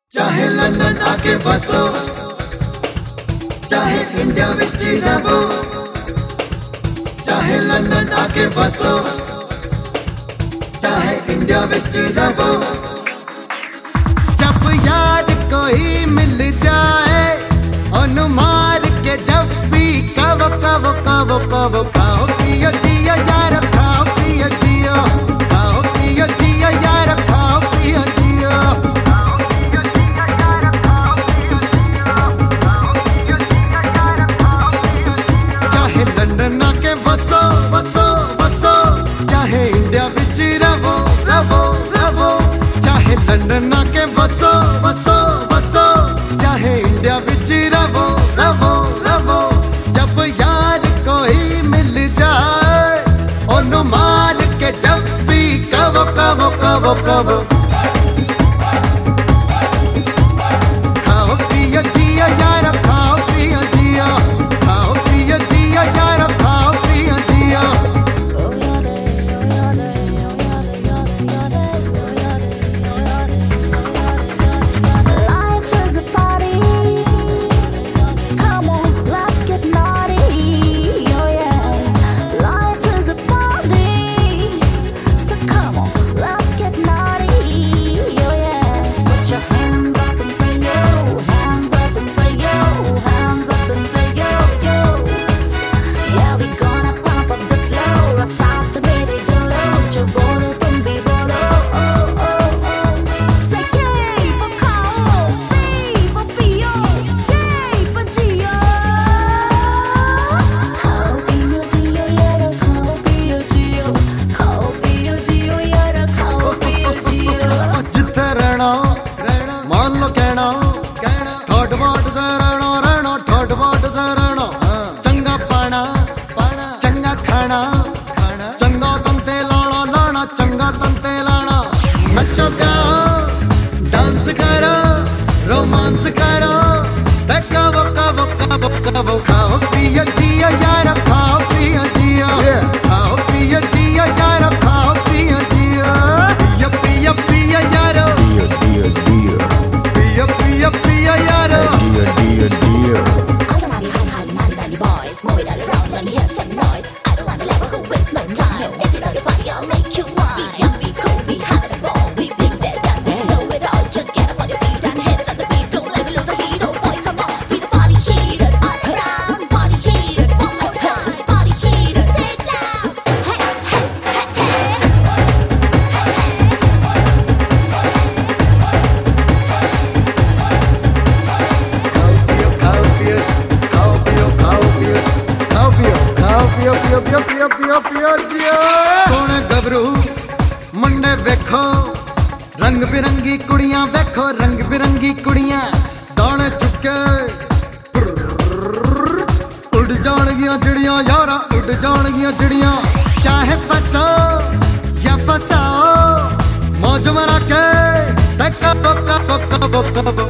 चाहे लंदन आके बसो, चाहे इंडिया विच रहो, चाहे लंदन आके बसो, चाहे इंडिया विच रहो। जब यार कोई मिल जाए ओनु मार के जफ्फी, कवो कवो कवो कवो खाओ पियो जियो यार, खाओ पियो जियो, खाओ पियो जियो यार, खाओ पियो जियो। चाहे लंदन आके बसो बसो बसो, चाहे इंडिया विच रहो रहो रहो, चाहे लंदन आके बसो बसो बसो, चाहे इंडिया विच रहो रहो रहो। जब यार कोई मिल जाए ओनु मार के जफ्फी, कवो कवो कवो कवो खाओ पियो जियो यार, खाओ पियो जियो, खाओ पियो जियो यार, खाओ पियो जियो। Life is a party. Come on, let's get naughty. Oh yeah. Life is a party. So come on, let's get naughty. Oh yeah. Put your hands up and say yo, hands up and say yo, hands up and say yo yo. Yeah, we gonna pump up the floor. Saat mere dolo, jo bolo tum bhi bolo. Oh oh oh. Say K for Kao, P for Pio, J for Gio. Kao Pio Gio yara, Kao Pio Gio, Kao Pio Gio yara, Kao Pio Gio. जिथे रहना मान लो कहना, ठोट boat से रहना ठोट boat से रहना। चंगा पाना चंगा खाना, चंगा तंते लाना चंगा तंते लाना। नचो गाओ डांस करो रोमांस करो, कवो कवो कवो कवो खाओ पियो जियो यार, खाओ पियो जियो, खाओ पियो जियो यार, खाओ पियो जियो। पियो पियो पियो यारो, पियो पियो पियो यारो। All the naughty boys, move it all around, let me hear some noise. I don't wanna let who waste my time. If you know the party, I'll make you mine. Be young, be cool, be having a ball, we big that time, we know it all. Just get up on your feet and hit it on the beat. Don't let me lose a beat, oh boy, come on, be the party heaters. Up and down, party heaters, one more time, party heaters. Say it loud, hey hey hey hey. सोने गबरू मुंडे वेखो, रंग बिरंगी कुड़ियां वेखो, रंग बिरंगी कुड़ियां दाने चुके उड़ जाणगियां चिड़ियां यारा, उड़ जाणगियां चिड़ियां। चाहे फसो या फसाओ, मौज मरा के कबो कबो कबो कबो